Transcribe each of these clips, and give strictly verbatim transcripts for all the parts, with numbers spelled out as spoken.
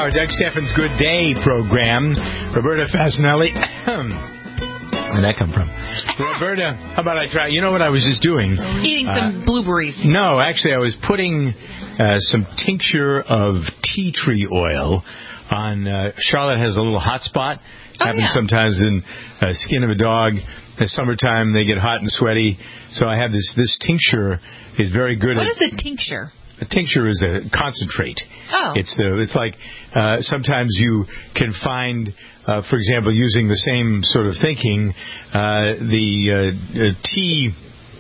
our Doug Steffens Good Day program. Roberta Fasanelli. Where'd that come from? Roberta, how about I try? You know what I was just doing? Eating some uh, blueberries. No, actually, I was putting uh, some tincture of tea tree oil on. Uh, Charlotte has a little hot spot. Oh, happens yeah. sometimes in the skin of a dog. In the summertime, they get hot and sweaty. So I have this. This tincture is very good. What at, is a tincture? A tincture is a concentrate. Oh. It's the. It's like uh, sometimes you can find. Uh, for example, using the same sort of thinking, uh, the uh, uh, tea,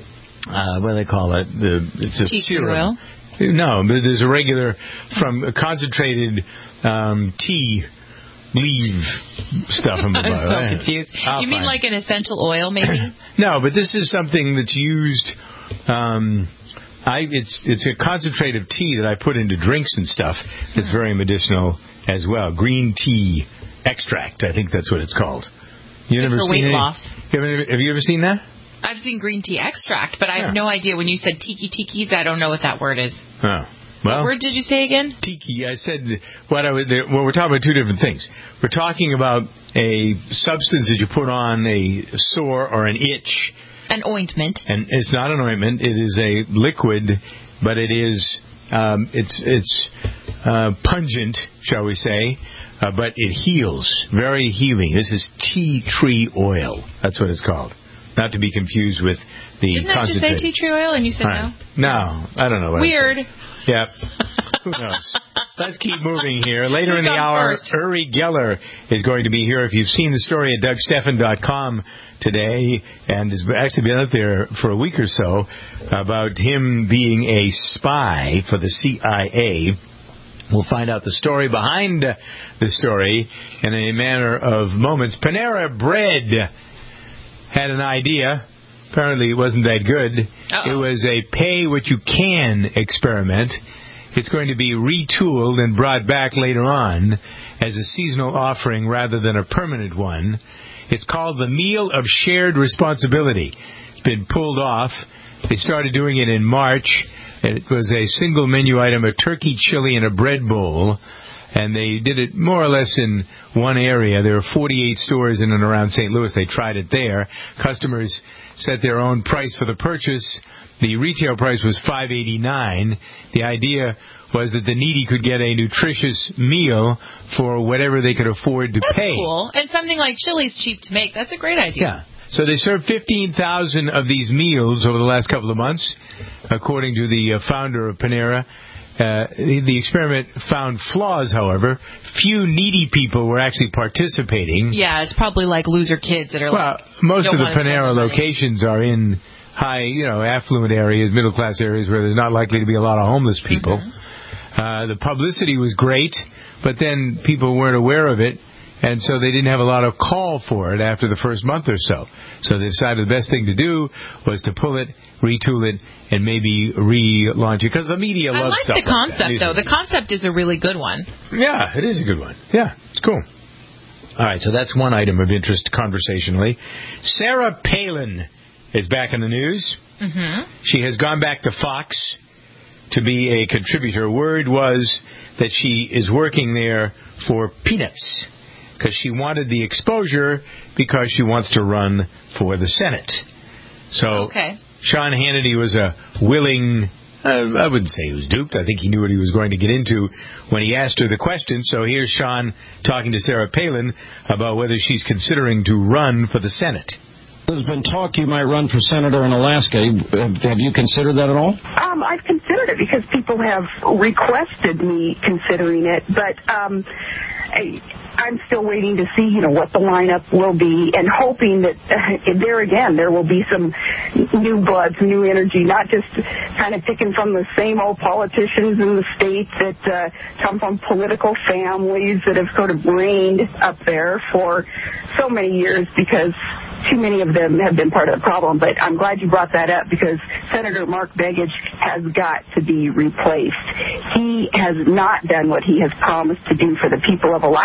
uh, what do they call it? The, it's a tea serum. Oil? No, but there's a regular, from a concentrated um, tea leaf stuff. I'm so confused. I'll you mean find. like an essential oil, maybe? No, but this is something that's used. Um, I it's it's a concentrate of tea that I put into drinks and stuff. That's very medicinal as well. Green tea. Extract, I think that's what it's called. You never for seen weight any? loss. Have you, ever, have you ever seen that? I've seen green tea extract, but I yeah. have no idea. When you said tiki tikis, I don't know what that word is. Oh, well. What word did you say again? Tiki. I said what I was. Well, we're talking about two different things. We're talking about a substance that you put on a sore or an itch. An ointment. And it's not an ointment. It is a liquid, but it is. Um, it's it's uh, pungent, shall we say. Uh, but it heals. Very healing. This is tea tree oil. That's what it's called. Not to be confused with the Didn't concentrate. I just say tea tree oil and you said right. no? No, I don't know what Weird. I said. Yep. Who knows? Let's keep moving here. Later in the hour, first? Uri Geller is going to be here. If you've seen the story at Doug Steffen dot com today, and has actually been out there for a week or so, about him being a spy for the C I A. We'll find out the story behind the story in a manner of moments. Panera Bread had an idea. Apparently it wasn't that good. Uh-oh. It was a pay what you can experiment. It's going to be retooled and brought back later on as a seasonal offering rather than a permanent one. It's called the Meal of Shared Responsibility. It's been pulled off. They started doing it in March. It was a single menu item, a turkey chili and a bread bowl, and they did it more or less in one area. There were forty-eight stores in and around Saint Louis. They tried it there. Customers set their own price for the purchase. The retail price was five eighty-nine. The idea was that the needy could get a nutritious meal for whatever they could afford to That's pay. Cool. And something like chili's cheap to make. That's a great idea. Yeah. So they served fifteen thousand of these meals over the last couple of months, according to the uh, founder of Panera. Uh, the, the experiment found flaws, however. Few needy people were actually participating. Yeah, it's probably like loser kids that are well, like... Well, most of the Panera locations are in high, you know, affluent areas, middle-class areas where there's not likely to be a lot of homeless people. Mm-hmm. Uh, the publicity was great, but then people weren't aware of it. And so they didn't have a lot of call for it after the first month or so. So they decided the best thing to do was to pull it, retool it, and maybe relaunch it. Because the media loves stuff like that. I like the concept, though. The concept is a really good one. Yeah, it is a good one. Yeah, it's cool. All right, so that's one item of interest conversationally. Sarah Palin is back in the news. Mm-hmm. She has gone back to Fox to be a contributor. Word was that she is working there for peanuts, because she wanted the exposure because she wants to run for the Senate. So okay. Sean Hannity was a willing, uh, I wouldn't say he was duped. I think he knew what he was going to get into when he asked her the question. So here's Sean talking to Sarah Palin about whether she's considering to run for the Senate. There's been talk you might run for senator in Alaska. Have you considered that at all? Um, I've considered it because people have requested me considering it, but um, I, I'm still waiting to see, you know, what the lineup will be, and hoping that uh, there again there will be some new bloods, new energy, not just kind of picking from the same old politicians in the state that uh, come from political families that have sort of reigned up there for so many years, because too many of them have been part of the problem. But I'm glad you brought that up, because Senator Mark Begich has got to be replaced. He has not done what he has promised to do for the people of Alaska,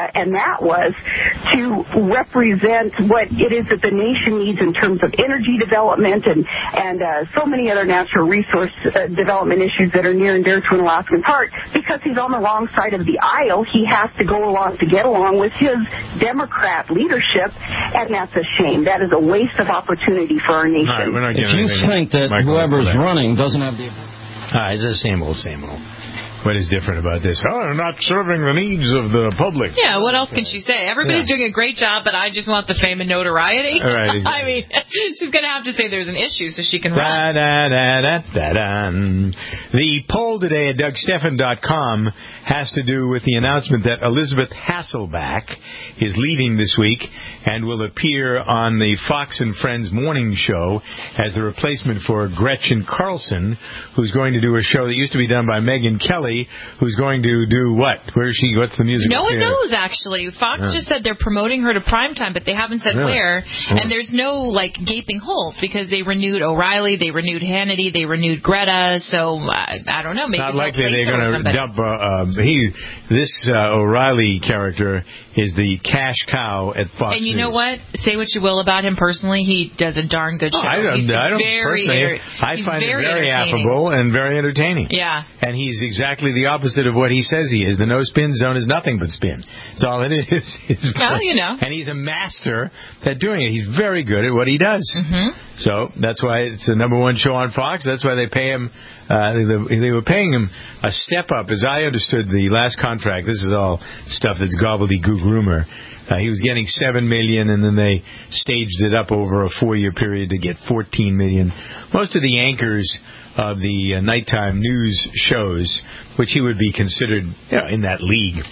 and that was to represent what it is that the nation needs in terms of energy development and, and uh, so many other natural resource uh, development issues that are near and dear to an Alaskan's heart. Because he's on the wrong side of the aisle, he has to go along to get along with his Democrat leadership, and that's a shame. That is a waste of opportunity for our nation. All right, we're not If giving you anything. think that Michael, whoever's that's running doesn't have the... All right, it's the same old, same old. What is different about this? Oh, they're not serving the needs of the public. Yeah, what else can she say? Everybody's Yeah. doing a great job, but I just want the fame and notoriety. All right, exactly. I mean, she's going to have to say there's an issue so she can run. Da, da, da, da, da, da. The poll today at Doug Stephan dot com has to do with the announcement that Elizabeth Hasselbeck is leaving this week and will appear on the Fox and Friends morning show as the replacement for Gretchen Carlson, who's going to do a show that used to be done by Megyn Kelly, who's going to do what? Where is she? What's the music? No one here? knows, actually. Fox Yeah. just said they're promoting her to primetime, but they haven't said Really? where. Oh. And there's no, like, gaping holes because they renewed O'Reilly, they renewed Hannity, they renewed Greta. So, uh, I don't know. Maybe Not they'll likely place they're her going with to somebody. dump. Uh, uh, he, this uh, O'Reilly character is the cash cow at Fox And you News. know what? Say what you will about him personally, he does a darn good show. Oh, I don't, he's I don't very personally. enter- I he's find very it very entertaining. affable and very entertaining. Yeah. And he's exactly the opposite of what he says he is. The no spin zone is nothing but spin. That's all it is. It's Well, you know. And he's a master at doing it. He's very good at what he does. Mm-hmm. So that's why it's the number one show on Fox. That's why they pay him. Uh, they, they were paying him a step up, as I understood the last contract. This is all stuff that's gobbledygook rumor. Uh, he was getting seven million dollars, and then they staged it up over a four-year period to get fourteen million dollars. Most of the anchors of the uh, nighttime news shows, which he would be considered, you know, in that league,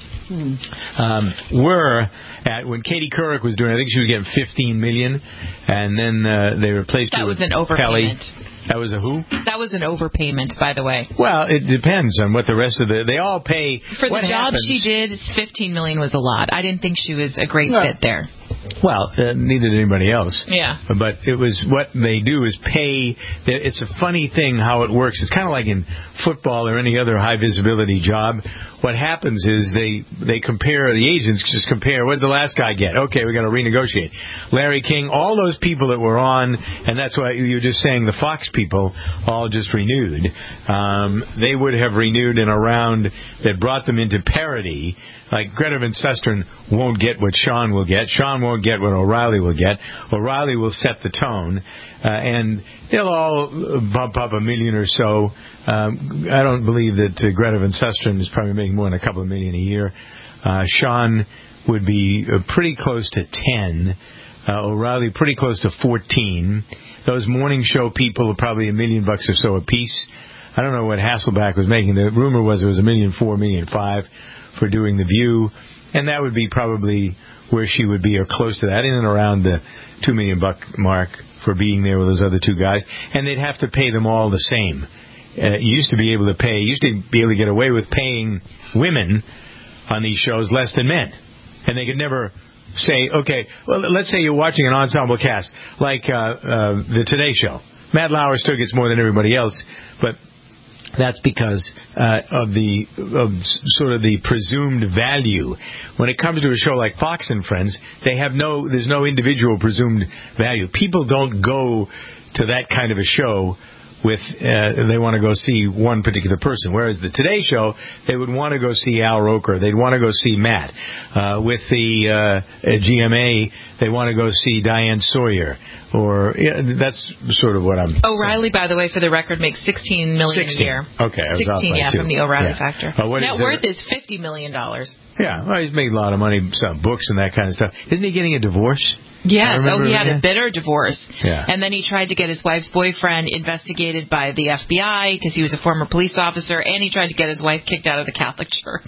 um, were at when Katie Couric was doing. I think she was getting fifteen million dollars, and then uh, they replaced That her was with an overpayment. Kelly. That was a who? That was an overpayment, by the way. Well, it depends on what the rest of the. They all pay For the what job happens, she did, fifteen million dollars was a lot. I didn't think she was a great No. fit there. Well, uh, neither did anybody else. Yeah. But it was what they do is pay. It's a funny thing how it works. It's kind of like in football or any other high visibility job. What happens is they they compare the agents just compare what did the last guy get. Okay, we got to renegotiate. Larry King, all those people that were on, and that's why you were just saying the Fox people all just renewed. Um, they would have renewed in a round that brought them into parity. Like Greta Van Susteren won't get what Sean will get. Sean won't get what O'Reilly will get. O'Reilly will set the tone, uh, and they'll all bump up a million or so. Um, I don't believe that uh, Greta Van Susteren is probably making more than a couple of million a year. Uh, Sean would be uh, pretty close to ten. Uh, O'Reilly pretty close to fourteen. Those morning show people are probably a million bucks or so a piece. I don't know what Hasselbeck was making. The rumor was it was a million four, million five for doing The View, and that would be probably where she would be or close to that, in and around the two million buck mark for being there with those other two guys. And they'd have to pay them all the same. Uh, you used to be able to pay, you used to be able to get away with paying women on these shows less than men. And they could never say, okay, well, let's say you're watching an ensemble cast, like uh, uh, the Today Show. Matt Lauer still gets more than everybody else, but that's because uh, of the of sort of the presumed value. When it comes to a show like Fox and Friends, they have no there's no individual presumed value. People don't go to that kind of a show with uh, they want to go see one particular person. Whereas the Today Show, they would want to go see Al Roker. They'd want to go see Matt. Uh, with the uh, G M A, they want to go see Diane Sawyer. Or yeah, that's sort of what I'm. O'Reilly, by the way, for the record, makes sixteen million dollars a year. Okay, I was off sixteen, by yeah, two. from the O'Reilly Yeah. factor. Uh, what Net is worth it? is fifty million dollars. Yeah, well, he's made a lot of money selling books and that kind of stuff. Isn't he getting a divorce? Yes. Oh, he had yeah. a bitter divorce. Yeah. And then he tried to get his wife's boyfriend investigated by the F B I because he was a former police officer, and he tried to get his wife kicked out of the Catholic Church.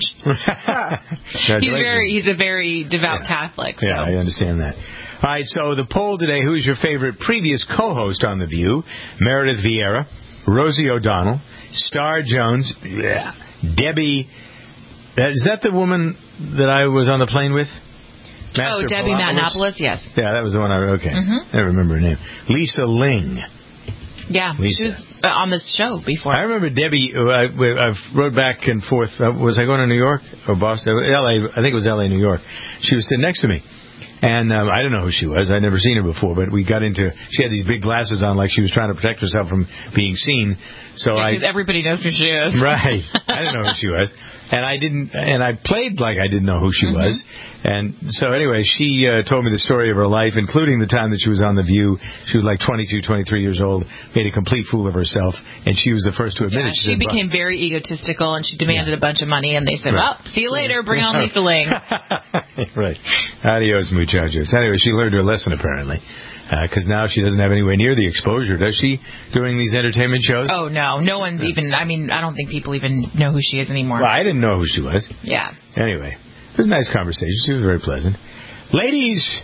he's very, he's a very devout yeah. Catholic. So. Yeah, I understand that. All right, so the poll today, who's your favorite previous co-host on The View? Meredith Vieira, Rosie O'Donnell, Star Jones, yeah, Debbie. Uh, is that the woman that I was on the plane with? Master oh, Debbie Matenopoulos, yes. Yeah, that was the one I... Okay. Mm-hmm. I don't remember her name. Lisa Ling. Yeah, Lisa. she was uh, on this show before. I remember Debbie, uh, I, I rode back and forth. Uh, was I going to New York or Boston? L A, I think it was L A, New York. She was sitting next to me. And um, I don't know who she was. I'd never seen her before, but we got into. She had these big glasses on, like she was trying to protect herself from being seen. So yeah, I, because everybody knows who she is. Right. I didn't know who she was, and I didn't. And I played like I didn't know who she mm-hmm. was. And so anyway, she uh, told me the story of her life, including the time that she was on The View. She was like twenty-two, twenty-three years old, made a complete fool of herself, and she was the first to admit yeah, it. She, she said, became very egotistical, and she demanded yeah. a bunch of money, and they said, right. well, see you later. Bring on Lisa Ling. Right. Adios, muchachos. Anyway, she learned her lesson, apparently. Because uh, now she doesn't have anywhere near the exposure, does she, doing these entertainment shows? Oh, no. No one's yeah. even, I mean, I don't think people even know who she is anymore. Well, I didn't know who she was. Yeah. Anyway, it was a nice conversation. She was very pleasant. Ladies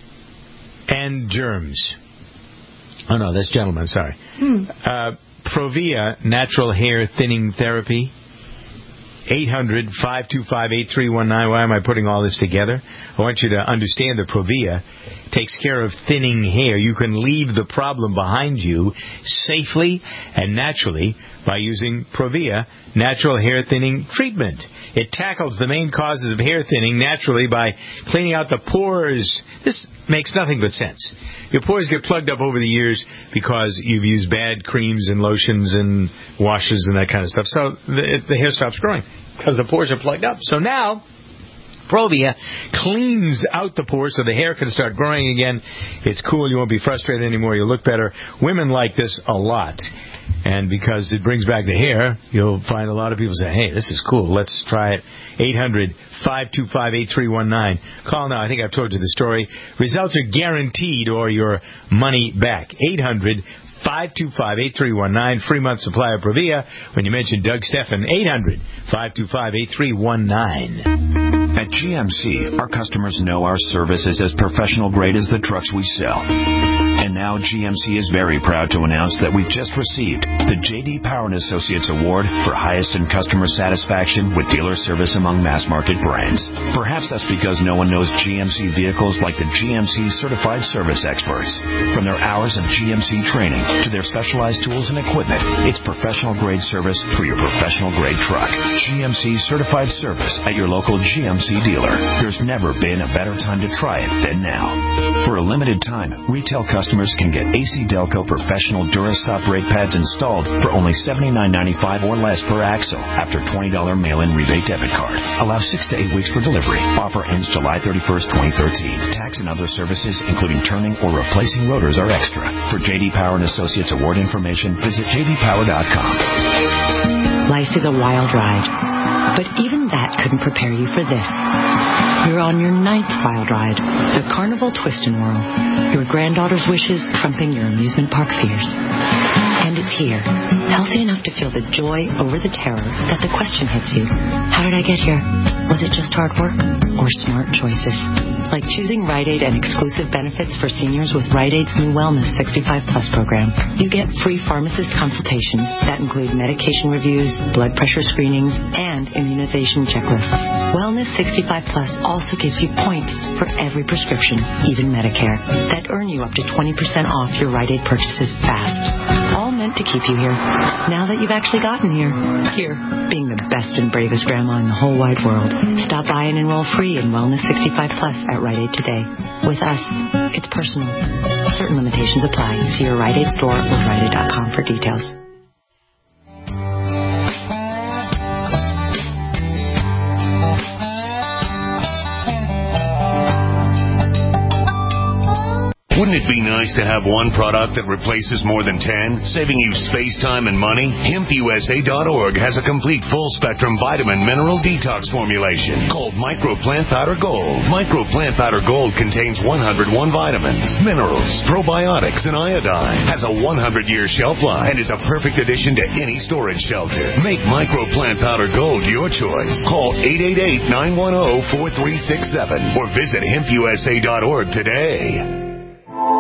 and germs. Oh, no, that's gentlemen, sorry. Hmm. Uh, Provia Natural Hair Thinning Therapy. eight hundred, five two five, eight three one nine. Why am I putting all this together? I want you to understand that Provia takes care of thinning hair. You can leave the problem behind you safely and naturally by using Provia Natural Hair Thinning Treatment. It tackles the main causes of hair thinning naturally by cleaning out the pores. This makes nothing but sense. Your pores get plugged up over the years because you've used bad creams and lotions and washes and that kind of stuff. So the, the hair stops growing because the pores are plugged up. So now Provia cleans out the pores so the hair can start growing again. It's cool. You won't be frustrated anymore. You'll look better. Women like this a lot. And because it brings back the hair, you'll find a lot of people say, hey, this is cool. Let's try it. eight hundred, five two five, eight three one nine. Call now. I think I've told you the story. Results are guaranteed or your money back. eight hundred, five two five, eight three one nine. Free month supply of Provia when you mention Doug Steffen. eight hundred, five two five, eight three one nine. At G M C, our customers know our service is as professional grade as the trucks we sell. And now G M C is very proud to announce that we've just received the J D Power and Associates Award for highest in customer satisfaction with dealer service among mass market brands. Perhaps that's because no one knows G M C vehicles like the G M C certified service experts. From their hours of G M C training to their specialized tools and equipment, it's professional grade service for your professional grade truck. G M C certified service at your local G M C dealer. There's never been a better time to try it than now. For a limited time, retail customers can get A C Delco professional Durastop brake pads installed for only seventy-nine ninety-five or less per axle after twenty dollars mail-in rebate debit card. Allow six to eight weeks for delivery. Offer ends July thirty-first, twenty thirteen. Tax and other services, including turning or replacing rotors, are extra. For J D Power and Associates Award information, visit j d power dot com. Life is a wild ride, but even that couldn't prepare you for this. You're on your ninth wild ride, the Carnival Twist and Whirl. Your granddaughter's wishes trumping your amusement park fears. And it's here, healthy enough to feel the joy over the terror that the question hits you. How did I get here? Was it just hard work or smart choices? Like choosing Rite Aid and exclusive benefits for seniors with Rite Aid's new Wellness sixty-five plus program. You get free pharmacist consultations that include medication reviews, blood pressure screenings, and immunization checklists. Wellness sixty-five plus also gives you points for every prescription, even Medicare, that earn you up to twenty percent off your Rite Aid purchases fast. All meant to keep you here. Now that you've actually gotten here. Here, being the best and bravest grandma in the whole wide world. Stop by and enroll free in Wellness sixty-five plus at Rite Aid today. With us, it's personal. Certain limitations apply. See your Rite Aid store or rite aid dot com for details. Wouldn't it be nice to have one product that replaces more than ten, saving you space, time, and money? hemp u s a dot org has a complete full-spectrum vitamin mineral detox formulation called Micro Plant Powder Gold. Micro Plant Powder Gold contains one hundred one vitamins, minerals, probiotics, and iodine. Has a one hundred year shelf life and is a perfect addition to any storage shelter. Make Micro Plant Powder Gold your choice. Call eight eight eight, nine one zero, four three six seven or visit hemp u s a dot org today.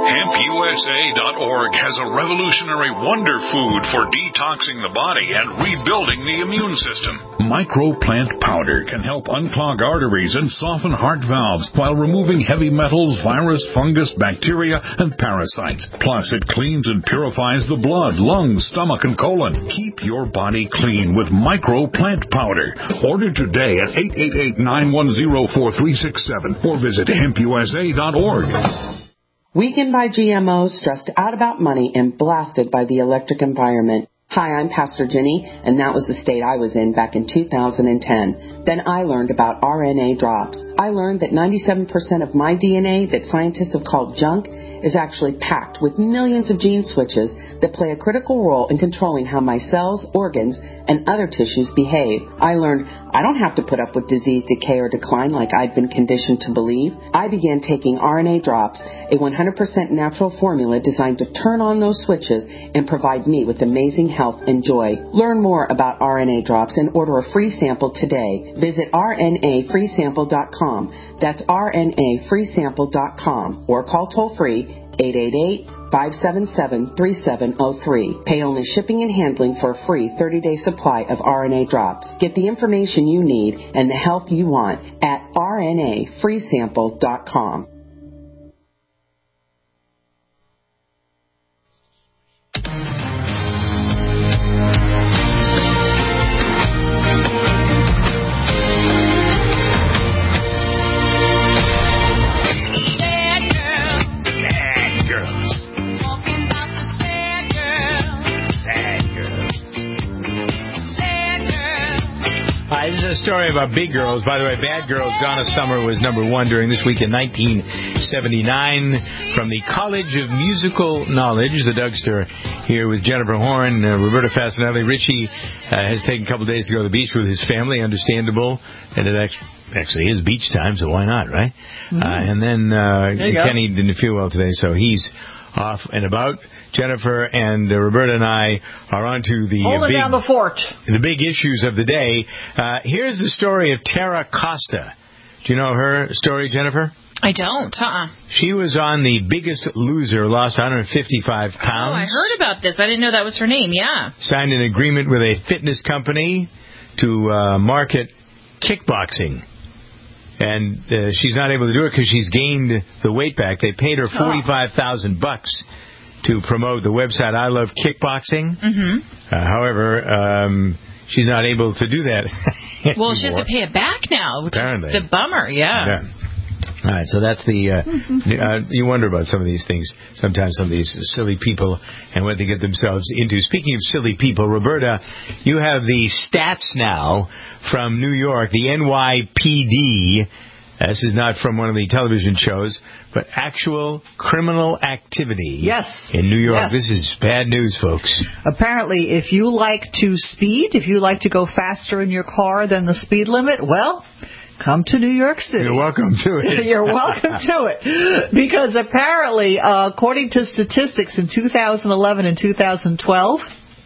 hemp U S A dot org has a revolutionary wonder food for detoxing the body and rebuilding the immune system. Microplant powder can help unclog arteries and soften heart valves while removing heavy metals, virus, fungus, bacteria, and parasites. Plus, it cleans and purifies the blood, lungs, stomach, and colon. Keep your body clean with Microplant powder. Order today at eight eight eight, nine one zero, four three six seven or visit hemp U S A dot org. Weakened by G M Os, stressed out about money, and blasted by the electric environment. Hi, I'm Pastor Jenny, and that was the state I was in back in two thousand ten. Then I learned about R N A drops. I learned that ninety-seven percent of my D N A that scientists have called junk is actually packed with millions of gene switches that play a critical role in controlling how my cells, organs, and other tissues behave. I learned I don't have to put up with disease, decay, or decline like I'd been conditioned to believe. I began taking R N A drops, a one hundred percent natural formula designed to turn on those switches and provide me with amazing health and joy. Learn more about R N A drops and order a free sample today. Visit R N A free sample dot com. That's R N A free sample dot com or call toll-free eight eight eight, five seven seven, three seven zero three. Pay only shipping and handling for a free thirty-day supply of R N A drops. Get the information you need and the health you want at R N A free sample dot com. Uh, this is a story about big girls. By the way, Bad Girls, Donna Summer was number one during this week in nineteen seventy-nine. From the College of Musical Knowledge, the Dougster here with Jennifer Horn, uh, Roberta Fasanelli. Richie uh, has taken a couple of days to go to the beach with his family, understandable. And it actually, actually is beach time, so why not, right? Mm-hmm. Uh, and then uh, Kenny didn't feel well today, so he's off and about. Jennifer and uh, Roberta and I are on to the Holding uh, big, down the fort. the big issues of the day. Uh, here's the story of Tara Costa. Do you know her story, Jennifer? I don't. Uh-uh. She was on The Biggest Loser, lost one hundred fifty-five pounds. Oh, I heard about this. I didn't know that was her name. Yeah. Signed an agreement with a fitness company to uh, market kickboxing. And uh, she's not able to do it because she's gained the weight back. They paid her forty-five thousand bucks to promote the website I Love Kickboxing. Mm-hmm. Uh, however, um, she's not able to do that. Well, she has to pay it back now, which Apparently. is the bummer. Yeah. yeah. All right, so that's the, uh, uh, you wonder about some of these things, sometimes some of these silly people and what they get themselves into. Speaking of silly people, Roberta, you have the stats now from New York, the N Y P D. This is not from one of the television shows, but actual criminal activity yes. in New York. Yes. This is bad news, folks. Apparently, if you like to speed, if you like to go faster in your car than the speed limit, well, come to New York City. You're welcome to it. You're welcome to it. Because apparently, uh, according to statistics in two thousand eleven and two thousand twelve,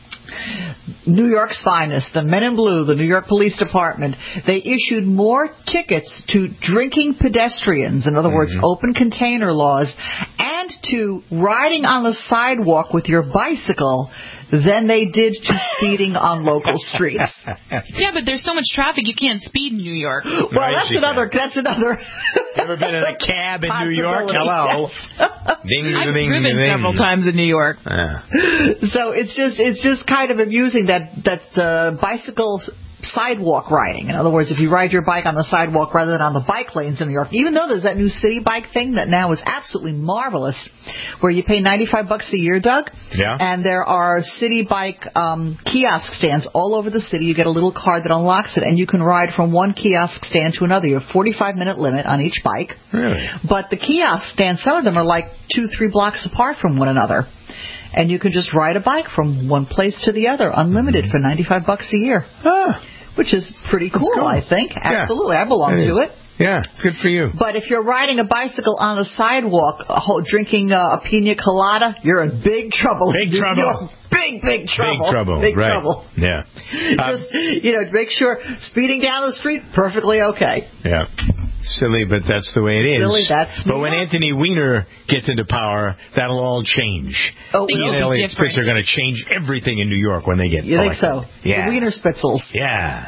New York's finest, the Men in Blue, the New York Police Department, they issued more tickets to drinking pedestrians, in other mm-hmm. words, open container laws, and to riding on the sidewalk with your bicycle than they did to speeding on local streets. Yeah, but there's so much traffic you can't speed in New York. Well, right, that's another. That's another. Ever been in a cab in New York? Hello. Yes. Ding, I've ding, driven ding. several times in New York. Yeah. So it's just it's just kind of amusing that that uh, bicycle sidewalk riding. In other words, if you ride your bike on the sidewalk rather than on the bike lanes in New York, even though there's that new city bike thing that now is absolutely marvelous, where you pay ninety-five bucks a year, Doug, yeah. and there are city bike um, kiosk stands all over the city. You get a little card that unlocks it, and you can ride from one kiosk stand to another. You have a forty-five minute limit on each bike. Really? But the kiosk stands, some of them are like two, three blocks apart from one another. And you can just ride a bike from one place to the other, unlimited, for ninety-five bucks a year. Ah. Which is pretty cool, cool. I think. Absolutely. Yeah. I belong it to it. Yeah, good for you. But if you're riding a bicycle on the sidewalk, a whole, drinking uh, a pina colada, you're in big trouble. Big trouble. You're big, big trouble. Big trouble. Big right. trouble. Yeah. Just, um, you know, make sure speeding down the street, perfectly okay. Yeah. Silly, but that's the way it is. Silly, that's but when Anthony Weiner gets into power, that'll all change. Oh, he and Elliot Spitz are going to change everything in New York when they get You elected. think so? Yeah. The Weiner Spitzels. Yeah.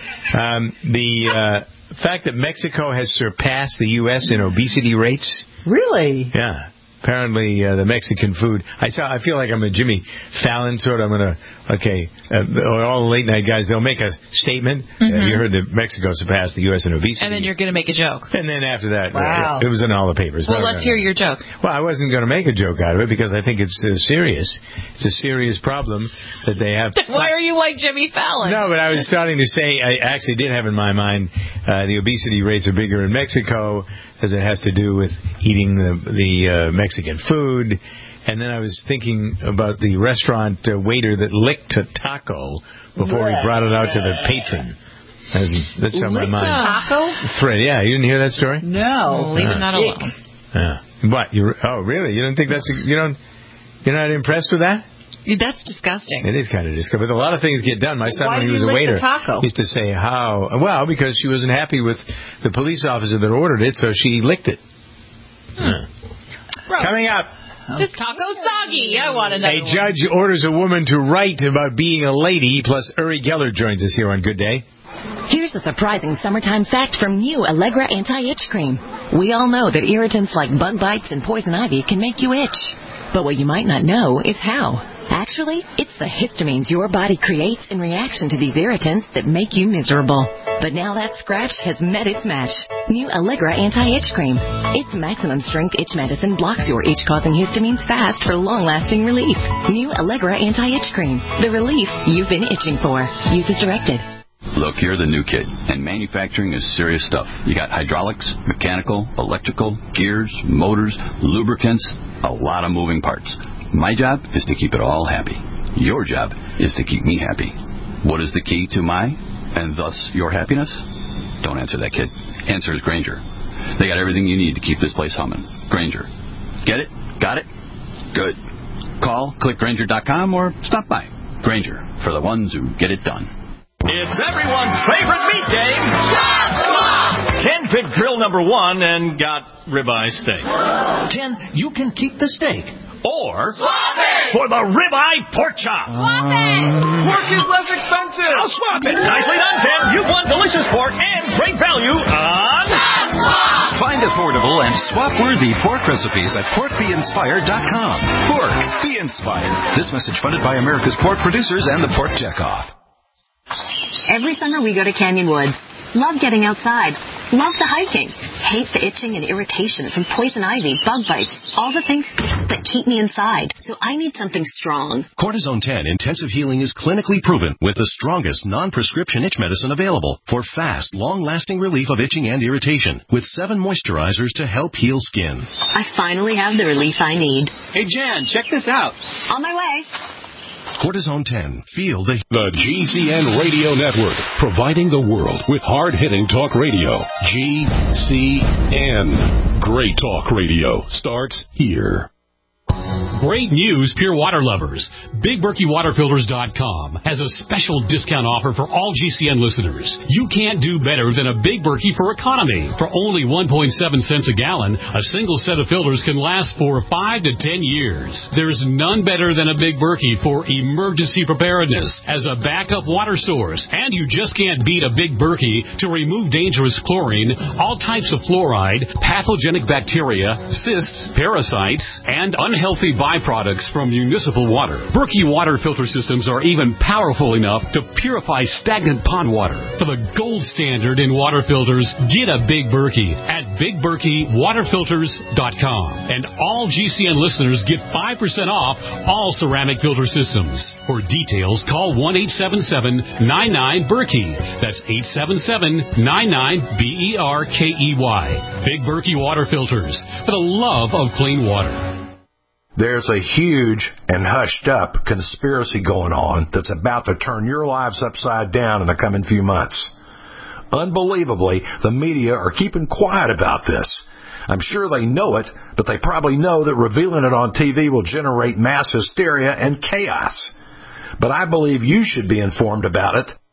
um, the uh, fact that Mexico has surpassed the U S in obesity rates. Really? Yeah. Apparently, uh, the Mexican food. I saw. I feel like I'm a Jimmy Fallon sort of. I'm gonna. Okay, uh, all the late night guys. They'll make a statement. Mm-hmm. Uh, you heard that Mexico surpassed the U S in obesity, and then you're gonna make a joke. And then after that, wow. uh, it was in all the papers. Well, let's hear your joke. Well, I wasn't going to make a joke out of it because I think it's uh, serious. It's a serious problem that they have. Why are you like Jimmy Fallon? No, but I was starting to say. I actually did have in my mind uh, the obesity rates are bigger in Mexico, as it has to do with eating the the uh, Mexican food. And then I was thinking about the restaurant uh, waiter that licked a taco before he brought it out to the patron. That's, that's on my mind. Taco? Fred, yeah, you didn't hear that story? No. Well, leave it not alone. Yeah. What? You? Oh, really? You don't think that's? A, you don't? You're not impressed with that? That's disgusting. It is kind of disgusting. But a lot of things get done. My son, Why when he do was you a lick waiter, the taco? used to say, how? Well, because she wasn't happy with the police officer that ordered it, so she licked it. Hmm. Yeah. Coming up. This taco's soggy. I want another A one. judge orders a woman to write about being a lady, plus Uri Geller joins us here on Good Day. Here's a surprising summertime fact from new Allegra Anti-Itch Cream. We all know that irritants like bug bites and poison ivy can make you itch. But what you might not know is how. Actually, it's the histamines your body creates in reaction to these irritants that make you miserable. But now that scratch has met its match. New Allegra Anti-Itch Cream. Its maximum strength itch medicine blocks your itch-causing histamines fast for long-lasting relief. New Allegra Anti-Itch Cream. The relief you've been itching for. Use as directed. Look, you're the new kid, and manufacturing is serious stuff. You got hydraulics, mechanical, electrical, gears, motors, lubricants, a lot of moving parts. My job is to keep it all happy. Your job is to keep me happy. What is the key to my, and thus your happiness? Don't answer that, kid. Answer is Grainger. They got everything you need to keep this place humming. Grainger. Get it? Got it? Good. Call, click Grainger dot com, or stop by. Grainger, for the ones who get it done. It's everyone's favorite meat game. Shot Swap! Ken picked grill number one and got ribeye steak. Ken, you can keep the steak. Or swap it for the ribeye pork chop. Swap it. Pork is less expensive. I'll swap it. Nicely done, Ken. You've won delicious pork and great value on Shot Swap. Find affordable and swap-worthy pork recipes at pork be inspired dot com. Pork Be Inspired. This message funded by America's pork producers and the Pork Checkoff. Every summer we go to Canyon Woods. Love getting outside. Love the hiking. Hate the itching and irritation from poison ivy, bug bites, all the things that keep me inside. So I need something strong. Cortisone ten Intensive Healing is clinically proven with the strongest non-prescription itch medicine available for fast, long-lasting relief of itching and irritation with seven moisturizers to help heal skin. I finally have the relief I need. Hey, Jan, check this out. On my way. Cortisone ten. Feel the... The G C N Radio Network, providing the world with hard-hitting talk radio. G C N. Great talk radio starts here. Great news, Pure Water lovers. Big Berkey Water Filters dot com has a special discount offer for all G C N listeners. You can't do better than a Big Berkey for economy. For only one point seven cents a gallon, a single set of filters can last for five to ten years. There's none better than a Big Berkey for emergency preparedness as a backup water source. And you just can't beat a Big Berkey to remove dangerous chlorine, all types of fluoride, pathogenic bacteria, cysts, parasites, and unhealthy byproducts from municipal water. Berkey water filter systems are even powerful enough to purify stagnant pond water. For the gold standard in water filters, get a Big Berkey at Big Berkey Water Filters dot com. And all G C N listeners get five percent off all ceramic filter systems. For details, call one eight seven seven nine nine Berkey. That's eight seven seven nine nine B E R K E Y. Big Berkey Water Filters, for the love of clean water. There's a huge and hushed-up conspiracy going on that's about to turn your lives upside down in the coming few months. Unbelievably, the media are keeping quiet about this. I'm sure they know it, but they probably know that revealing it on T V will generate mass hysteria and chaos. But I believe you should be informed about it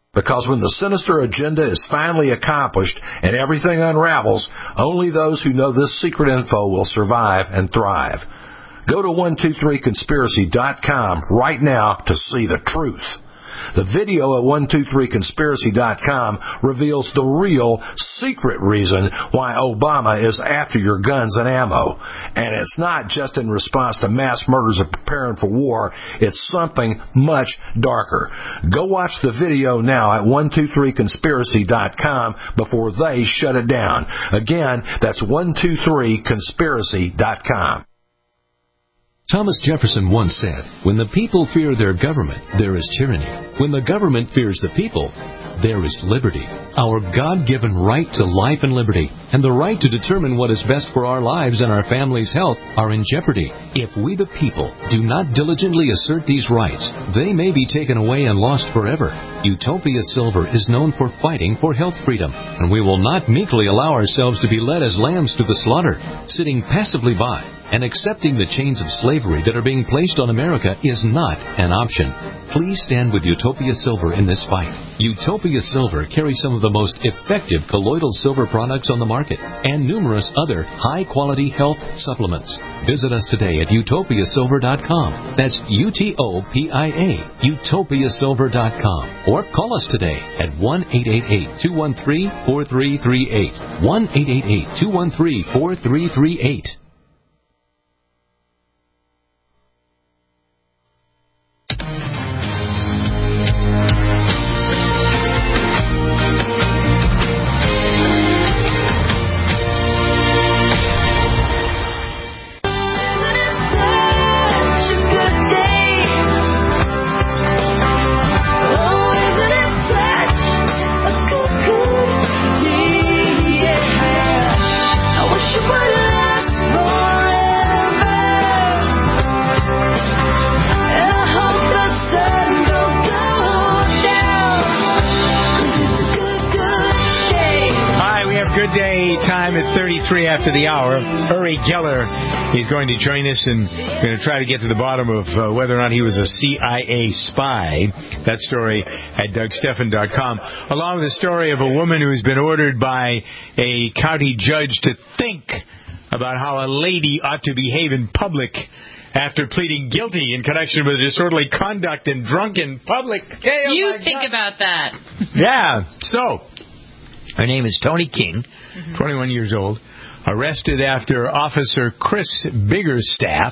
Because when the sinister agenda is finally accomplished and everything unravels, only those who know this secret info will survive and thrive. Go to one two three conspiracy dot com right now to see the truth. The video at one two three conspiracy dot com reveals the real, secret reason why Obama is after your guns and ammo. And it's not just in response to mass murders and preparing for war. It's something much darker. Go watch the video now at one two three conspiracy dot com before they shut it down. Again, that's one two three conspiracy dot com. Thomas Jefferson once said, "When the people fear their government, there is tyranny. When the government fears the people, there is liberty." Our God-given right to life and liberty, and the right to determine what is best for our lives and our families' health, are in jeopardy. If we the people do not diligently assert these rights, they may be taken away and lost forever. Utopia Silver is known for fighting for health freedom, and we will not meekly allow ourselves to be led as lambs to the slaughter, sitting passively by. And accepting the chains of slavery that are being placed on America is not an option. Please stand with Utopia Silver in this fight. Utopia Silver carries some of the most effective colloidal silver products on the market and numerous other high-quality health supplements. Visit us today at utopia silver dot com. That's U T O P I A, utopia silver dot com. Or call us today at one eight eight eight, two one three, four three three eight. one eight eight eight, two one three, four three three eight. thirty-three after the hour. Uri Geller is going to join us, and we're going to try to get to the bottom of uh, whether or not he was a C I A spy. That story at Doug Stephan dot com. Along with the story of a woman who has been ordered by a county judge to think about how a lady ought to behave in public after pleading guilty in connection with disorderly conduct and drunk in public. Hey, oh you think God. about that. Yeah. So, her name is Tony King, mm-hmm. twenty-one years old, arrested after Officer Chris Biggerstaff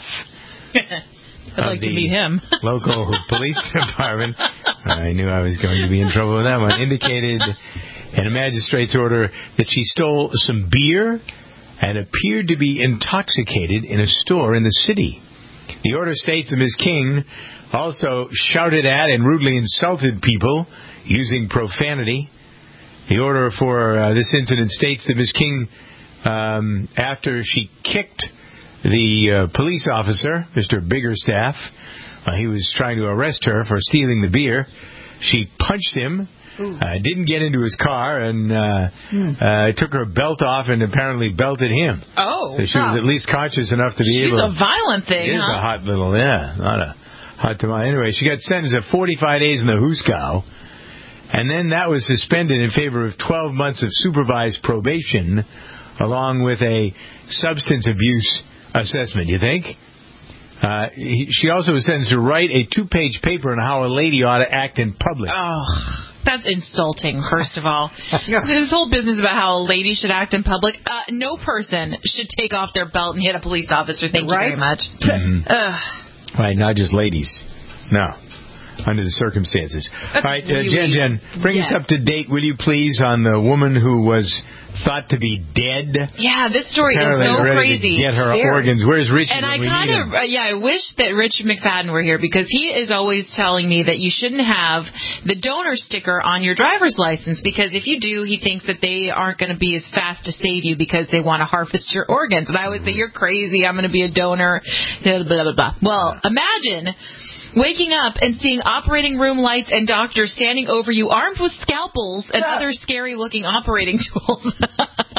I'd like to meet him. local police department, I knew I was going to be in trouble with that one, indicated in a magistrate's order that she stole some beer and appeared to be intoxicated in a store in the city. The order states that Miz King also shouted at and rudely insulted people using profanity. The order for uh, this incident states that Miz King, um, after she kicked the uh, police officer, Mister Biggerstaff, uh, he was trying to arrest her for stealing the beer. She punched him, uh, didn't get into his car, and uh, hmm. uh, took her belt off and apparently belted him. Oh, so she wow. was at least conscious enough to be She's able. She's a violent thing, It huh? is a hot little, yeah, not a hot tamale. Anyway, she got sentenced to forty-five days in the Hooskow. And then that was suspended in favor of twelve months of supervised probation, along with a substance abuse assessment, you think? Uh, he, she also was sentenced to write a two-page paper on how a lady ought to act in public. Oh, that's insulting, first of all. This whole business about how a lady should act in public, uh, no person should take off their belt and hit a police officer. Thank right? you very much. Mm-hmm. Right, not just ladies. No. Under the circumstances. That's All right, uh, really, Jen, Jen, bring yes. us up to date, will you please, on the woman who was thought to be dead. Yeah, this story Apparently is so ready crazy. To get her Very. organs. Where's Richie? And I kind of, uh, yeah, I wish that Richard McFadden were here, because he is always telling me that you shouldn't have the donor sticker on your driver's license, because if you do, he thinks that they aren't going to be as fast to save you because they want to harvest your organs. And I always say, you're crazy, I'm going to be a donor, blah, blah, blah, blah. Well, imagine waking up and seeing operating room lights and doctors standing over you armed with scalpels and other scary-looking operating tools.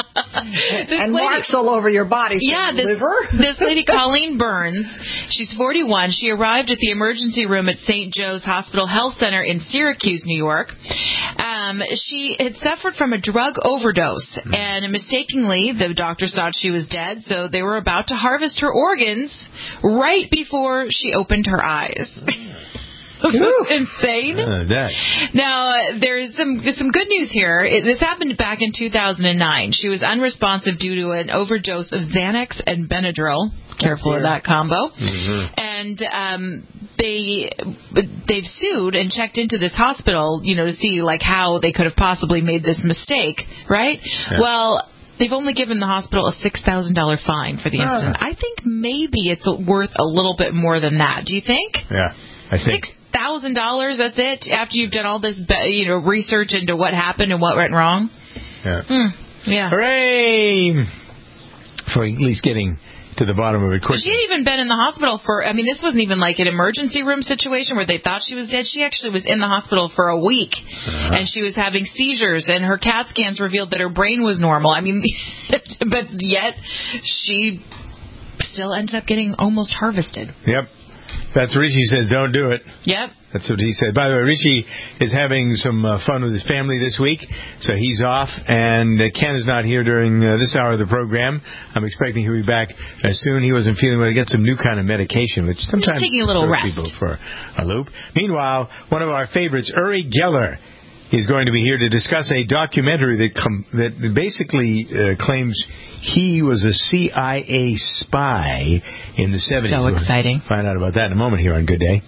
and lady, marks all over your body. Yeah, this, liver. This lady, Colleen Burns, she's forty-one. She arrived at the emergency room at Saint Joe's Hospital Health Center in Syracuse, New York. Um, she had suffered from a drug overdose, and mistakenly, the doctors thought she was dead, so they were about to harvest her organs right before she opened her eyes. This is insane. Uh, that. Now, uh, there's some some good news here. It, this happened back in two thousand nine. She was unresponsive due to an overdose of Xanax and Benadryl. Careful of that combo. Mm-hmm. And um, they they've sued and checked into this hospital, you know, to see like how they could have possibly made this mistake, right? Yeah. Well, they've only given the hospital a six thousand dollars fine for the incident. Ah. I think maybe it's worth a little bit more than that. Do you think? Yeah, I think. Six thousand dollars, that's it? After you've done all this, you know, research into what happened and what went wrong? Yeah. Hmm. Yeah. Hooray! For at least getting to the bottom of it quickly. She had even been in the hospital for, I mean, this wasn't even like an emergency room situation where they thought she was dead. She actually was in the hospital for a week, uh-huh. and she was having seizures, and her CAT scans revealed that her brain was normal. I mean, but yet she still ended up getting almost harvested. Yep. That's Richie says, don't do it. Yep. That's what he said. By the way, Richie is having some uh, fun with his family this week, so he's off, and uh, Ken is not here during uh, this hour of the program. I'm expecting he'll be back uh, soon. He wasn't feeling well. He got some new kind of medication, which sometimes taking a little throws rest. people for a loop. Meanwhile, one of our favorites, Uri Geller, is going to be here to discuss a documentary that com- that basically uh, claims he was a C I A spy in the seventies. So exciting. We'll find out about that in a moment here on Good Day.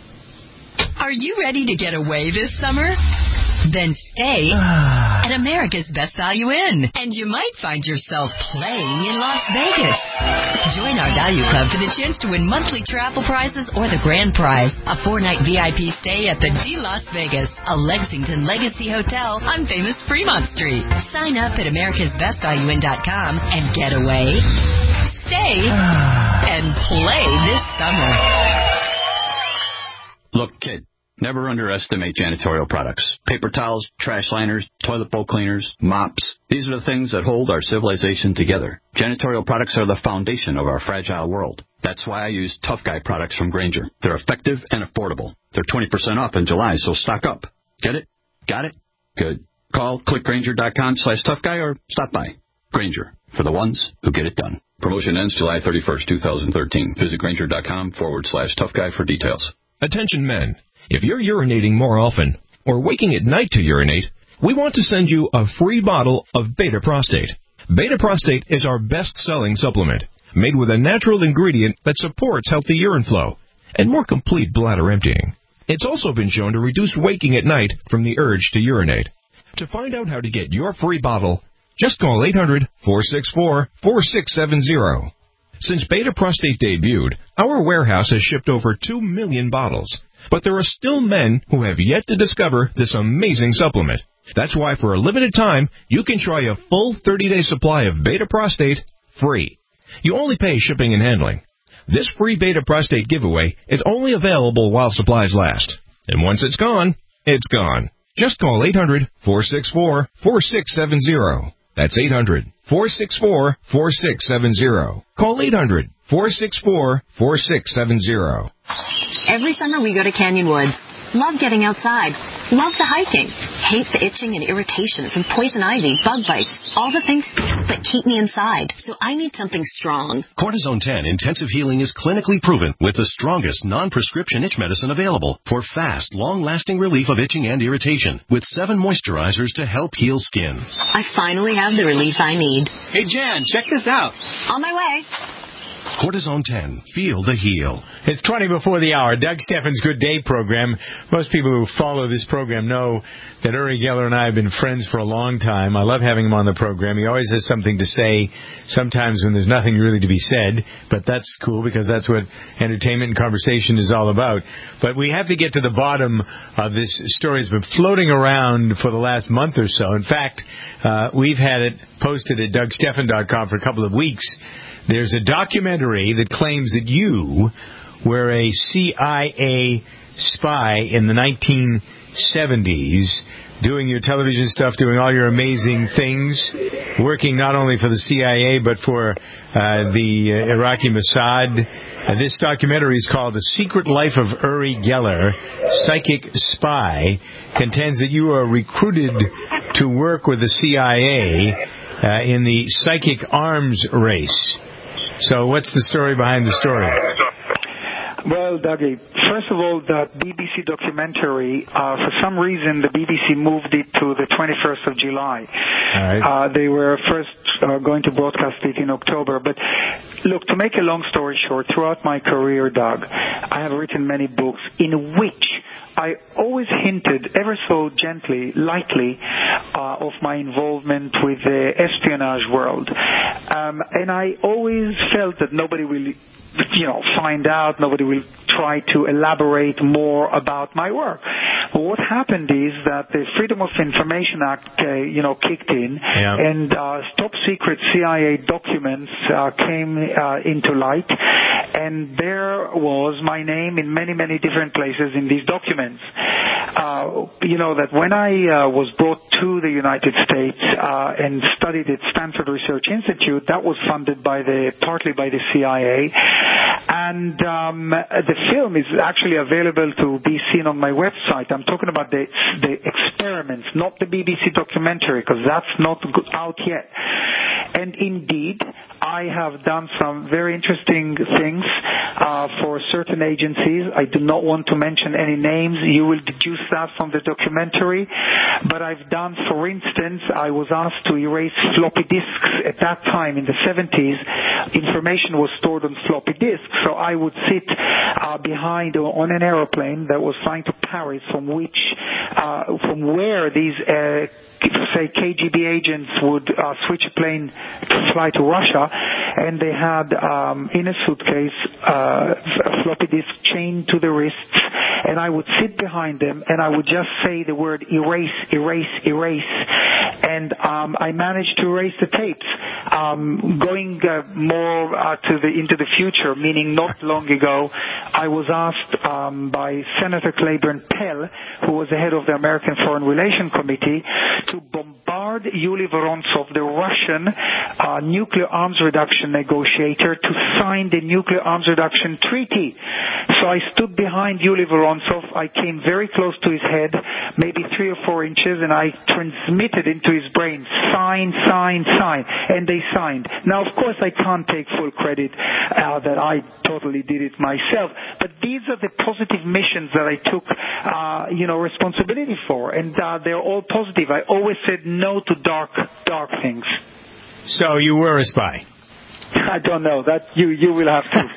Are you ready to get away this summer? Then stay at America's Best Value Inn, and you might find yourself playing in Las Vegas. Join our Value Club for the chance to win monthly travel prizes or the grand prize, a four-night V I P stay at the D Las Vegas, a Lexington Legacy Hotel on famous Fremont Street. Sign up at americas best value inn dot com and get away, stay, and play this summer. Look, kid. Never underestimate janitorial products. Paper towels, trash liners, toilet bowl cleaners, mops. These are the things that hold our civilization together. Janitorial products are the foundation of our fragile world. That's why I use Tough Guy products from Grainger. They're effective and affordable. They're twenty percent off in July, so stock up. Get it? Got it? Good. Call clickgrainger.com slash tough guy or stop by. Grainger, for the ones who get it done. Promotion ends July thirty-first, twenty thirteen. Visit grainger.com forward slash tough guy for details. Attention men. If you're urinating more often or waking at night to urinate, we want to send you a free bottle of Beta Prostate. Beta Prostate is our best-selling supplement, made with a natural ingredient that supports healthy urine flow and more complete bladder emptying. It's also been shown to reduce waking at night from the urge to urinate. To find out how to get your free bottle, just call eight hundred, four six four, four six seven zero. Since Beta Prostate debuted, our warehouse has shipped over two million bottles. But there are still men who have yet to discover this amazing supplement. That's why for a limited time, you can try a full thirty-day supply of Beta Prostate free. You only pay shipping and handling. This free Beta Prostate giveaway is only available while supplies last. And once it's gone, it's gone. Just call eight hundred, four six four, four six seven zero. That's eight hundred, four six four, four six seven zero. Call eight hundred, four six four, four six seven zero. Every summer we go to Canyon Woods. Love getting outside. Love the hiking. Hate the itching and irritation from poison ivy, bug bites, all the things that keep me inside. So I need something strong. Cortisone ten Intensive Healing is clinically proven with the strongest non-prescription itch medicine available for fast, long-lasting relief of itching and irritation with seven moisturizers to help heal skin. I finally have the relief I need. Hey, Jan, check this out. On my way. Cortisone ten. Feel the heal. It's twenty before the hour. Doug Steffens' Good Day program. Most people who follow this program know that Uri Geller and I have been friends for a long time. I love having him on the program. He always has something to say, sometimes when there's nothing really to be said, but that's cool because that's what entertainment and conversation is all about. But we have to get to the bottom of this story. It's been floating around for the last month or so. In fact, uh, we've had it posted at doug steffen dot com for a couple of weeks. There's a documentary that claims that you were a C I A spy in the nineteen seventies, doing your television stuff, doing all your amazing things, working not only for the C I A but for uh, the uh, Iraqi Mossad. Uh, this documentary is called The Secret Life of Uri Geller, Psychic Spy, contends that you are recruited to work with the C I A uh, in the psychic arms race. So what's the story behind the story? Well, Dougie, first of all, the B B C documentary, uh, for some reason, the B B C moved it to the twenty-first of July. All right. Uh, they were first uh, going to broadcast it in October. But look, to make a long story short, throughout my career, Doug, I have written many books in which I always hinted ever so gently, lightly, uh, of my involvement with the espionage world. Um, and I always felt that nobody will, you know, find out, nobody will try to elaborate more about my work. But what happened is that the Freedom of Information Act, uh, you know, kicked in, yeah. and uh, top secret C I A documents uh, came uh, into light, and there was my name in many, many different places in these documents. Uh, you know, that when I uh, was brought to the United States uh, and studied at Stanford Research Institute, that was funded by the, partly by the C I A, and um, the film is actually available to be seen on my website. I'm talking about the, the experiments, not the B B C documentary, because that's not out yet. And indeed, I have done some very interesting things uh, for certain agencies. I do not want to mention any names. You will deduce that from the documentary. But I've done, for instance, I was asked to erase floppy disks. At that time, in the seventies, information was stored on floppy disks. So I would sit uh, behind on an aeroplane that was flying to Paris, from which, uh, from where these uh, say K G B agents would uh, switch a plane to fly to Russia, and they had um, in a suitcase uh, a floppy disk chained to the wrists, and I would sit behind them and I would just say the word erase, erase, erase, and um, I managed to erase the tapes. Um, going uh, more uh, to the into the future, meaning not long ago, I was asked um, by Senator Claiborne Pell, who was the head of the American Foreign Relations Committee, to bombard Yuli Vorontsov, the Russian uh, nuclear arms reduction negotiator, to sign the nuclear arms reduction treaty. So I stood behind Yuli Vorontsov. I came very close to his head, maybe three or four inches, and I transmitted into his brain, sign, sign, sign, and they signed. Now, of course, I can't take full credit uh, that I totally did it myself, but these are the positive missions that I took, uh, you know, responsibility for, and uh, they're all positive. I always said no to dark, dark things. So you were a spy? I don't know. That you you will have to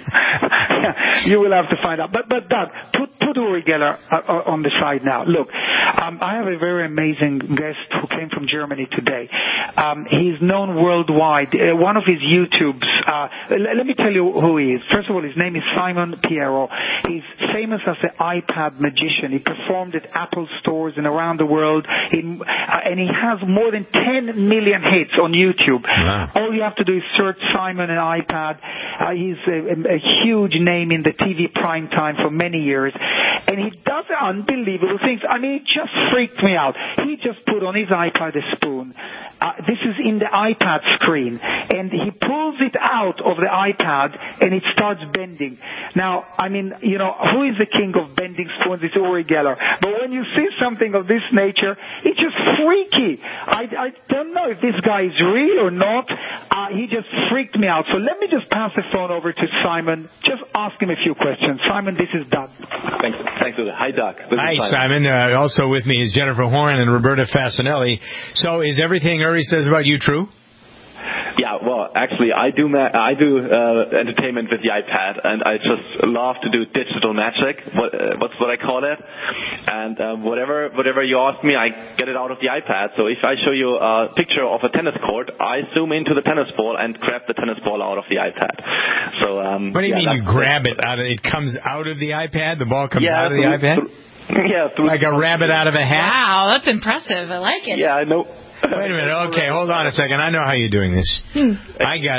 you will have to find out. But but Doug, put put Uri Geller uh, on the side now. Look, um, I have a very amazing guest who came from Germany today. Um, he's known worldwide. Uh, one of his YouTubes. Uh, l- let me tell you who he is. First of all, his name is Simon Piero. He's famous as the iPad magician. He performed at Apple stores and around the world, in, uh, and he has more than ten million hits on YouTube. Wow. All you have to do is search Simon an iPad. Uh, he's a, a, a huge name in the T V prime time for many years, and he does unbelievable things. I mean, it just freaked me out. He just put on his iPad a spoon. Uh, this is in the iPad screen, and he pulls it out of the iPad, and it starts bending. Now, I mean, you know, who is the king of bending spoons? It's Uri Geller. But when you see something of this nature, it's just freaky. I, I don't know if this guy is real or not. Uh, he just freaked me out. So let me just pass the phone over to Simon. Just ask him a few questions. Simon, this is Doug. Thanks. Thanks for that. Hi, Doug. This Hi, is Simon. Uh, also with me is Jennifer Horn and Roberta Fasinelli. So is everything Uri says about you true? Yeah, well, actually, I do ma- I do uh, entertainment with the iPad, and I just love to do digital magic. What uh, what's what I call it? And um, whatever whatever you ask me, I get it out of the iPad. So if I show you a picture of a tennis court, I zoom into the tennis ball and grab the tennis ball out of the iPad. So um, what do you yeah, mean you grab it out of? It comes out of the iPad. The ball comes yeah, out of the through, iPad. Through, yeah, through like a rabbit out of a hat. Wow, that's impressive. I like it. Yeah, I know. Wait a minute. Okay, hold on a second. I know how you're doing this. I got it.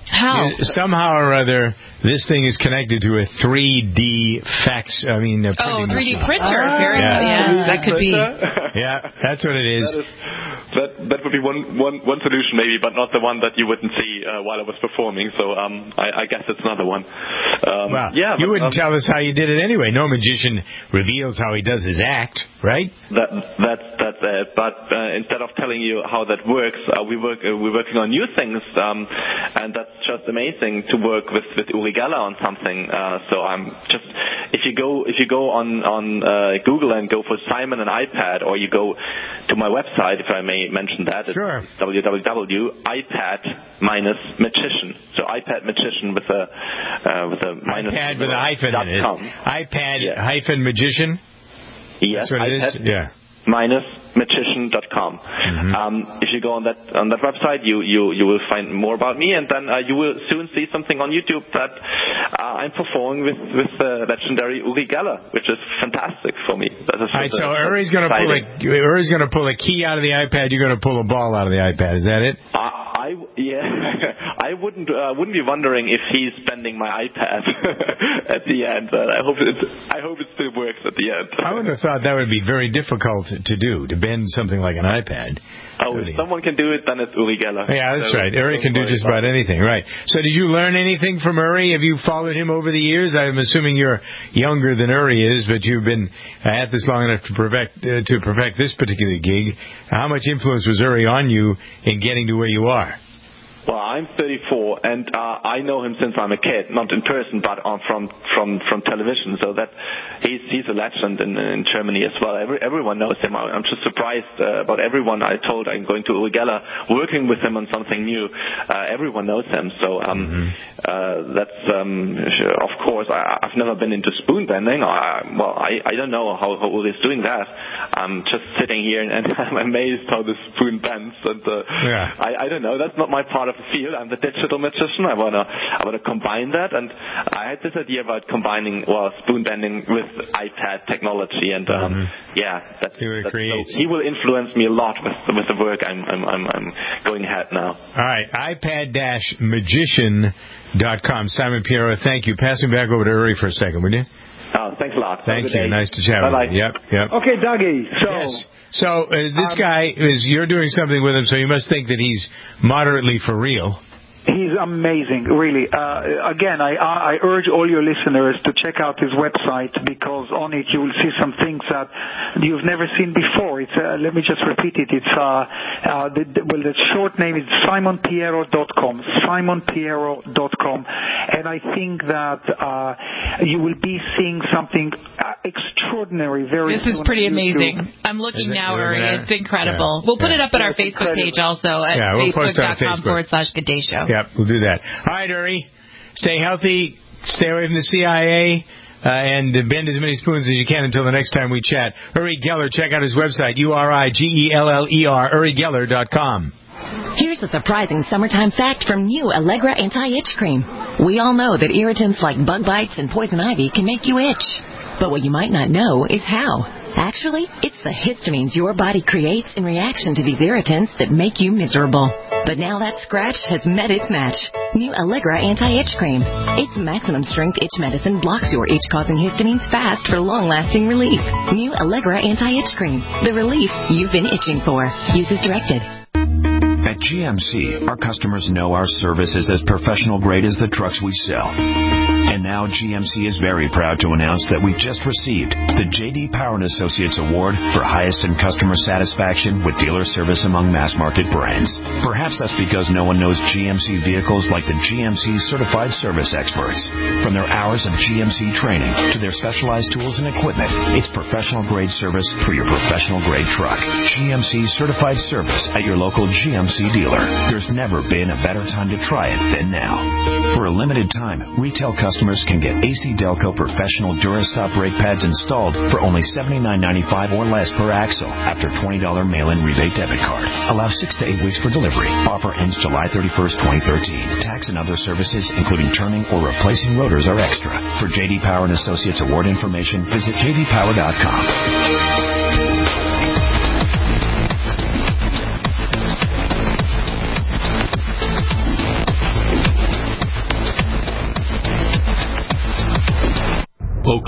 How? You- somehow or other, this thing is connected to a three D fax. I mean, a Oh, printing three D machine. printer. Ah, Very, yeah. yeah, that could be. Yeah, that's what it is. That, is, that, that would be one, one, one solution maybe, but not the one that you wouldn't see uh, while I was performing. So um, I, I guess it's another one. Um, well, yeah, you but, wouldn't um, tell us how you did it anyway. No magician reveals how he does his act, right? That, that, that's it. But uh, instead of telling you how that works, uh, we work, uh, we're working on new things, um, and that's just amazing to work with, with Uri Geller on something. Uh, so I'm just, if you go if you go on on uh, Google and go for Simon and iPad, or you go to my website, if I may mention that, it's sure. w w w dot ipad dash magician. So iPad magician with a uh, with a minus iPad with a hyphen in it. iPad yeah. hyphen magician. Yes, that's what it iPad is. Yeah. minus magician dot com. Mm-hmm. Um, if you go on that on that website, you, you, you will find more about me, and then uh, you will soon see something on YouTube that uh, I'm performing with with uh, legendary Uri Geller, which is fantastic for me. That is All right, so Uri's going to pull a Uri's going to pull a key out of the iPad. You're going to pull a ball out of the iPad. Is that it? Uh, I yeah, I wouldn't uh, wouldn't be wondering if he's spending my iPad at the end. But I hope it I hope it still works at the end. I would have thought that would be very difficult to do, to bend something like an iPad. Oh, if someone can do it, then it's Uri Geller. Yeah, that's so, right. Uri can do just about anything, right? So did you learn anything from Uri? Have you followed him over the years? I'm assuming you're younger than Uri is, but you've been at this long enough to perfect uh, to perfect this particular gig. How much influence was Uri on you in getting to where you are? Well, I'm thirty-four, and uh, I know him since I'm a kid, not in person, but on, from from from television. So that he's he's a legend in, in Germany as well. Every, everyone knows him. I'm just surprised uh, about everyone I told I'm going to Uri Geller, working with him on something new. Uh, everyone knows him. So um, mm-hmm. uh, that's um, of course. I, I've never been into spoon bending. I, well, I, I don't know how, how Uri's doing that. I'm just sitting here and, and I'm amazed how the spoon bends. And uh, yeah. I, I don't know. That's not my part of the field. I'm the digital magician. I wanna I wanna combine that, and I had this idea about combining well spoon bending with iPad technology, and um, mm-hmm. yeah, that's, that's so he will influence me a lot with with the work I'm I'm I'm, I'm going ahead now. All right, iPad dash magician dot com. Simon Pierro, thank you. Passing back over to Uri for a second, would you? Oh, thanks a lot. Thank you. Day. Nice to chat Bye-bye. with you. Yep, yep. Okay, Dougie. So, yes. so uh, this um, guy is you're doing something with him, so you must think that he's moderately for real. He's amazing, really. Uh, again, I, I urge all your listeners to check out his website, because on it you will see some things that you've never seen before. It's uh, let me just repeat it. It's uh, uh, the, the, well, the short name is simon pierro dot com. simon pierro dot com, and I think that uh, you will be seeing something extraordinary. Very. This is pretty amazing. YouTube. I'm looking now, Uri. It's incredible. Yeah. We'll put yeah. it up at our It's Facebook incredible. page also at yeah, we'll facebook dot com Facebook. forward slash Good Day Show. Yep, we'll do that. All right, Uri. Stay healthy. Stay away from the C I A. Uh, and bend as many spoons as you can until the next time we chat. Uri Geller, check out his website, U R I G E L L E R, uri geller dot com. Here's a surprising summertime fact from new Allegra Anti-Itch Cream. We all know that irritants like bug bites and poison ivy can make you itch. But what you might not know is how. Actually, it's the histamines your body creates in reaction to these irritants that make you miserable. But now that scratch has met its match. New Allegra Anti-Itch Cream. Its maximum strength itch medicine blocks your itch-causing histamines fast for long-lasting relief. New Allegra Anti-Itch Cream. The relief you've been itching for. Use as directed. At G M C, our customers know our service is as professional grade as the trucks we sell. And now G M C is very proud to announce that we just received the J D Power and Associates Award for highest in customer satisfaction with dealer service among mass market brands. Perhaps that's because no one knows G M C vehicles like the G M C certified service experts. From their hours of G M C training to their specialized tools and equipment, it's professional grade service for your professional grade truck. G M C certified service at your local G M C dealer. There's never been a better time to try it than now. For a limited time, retail customers can get A C Delco professional Durastop brake pads installed for only seventy-nine ninety-five or less per axle after twenty dollars mail-in rebate debit card. Allow six to eight weeks for delivery. Offer ends July thirty-first, twenty thirteen. Tax and other services, including turning or replacing rotors, are extra. For J D Power and Associates Award information, visit j d power dot com.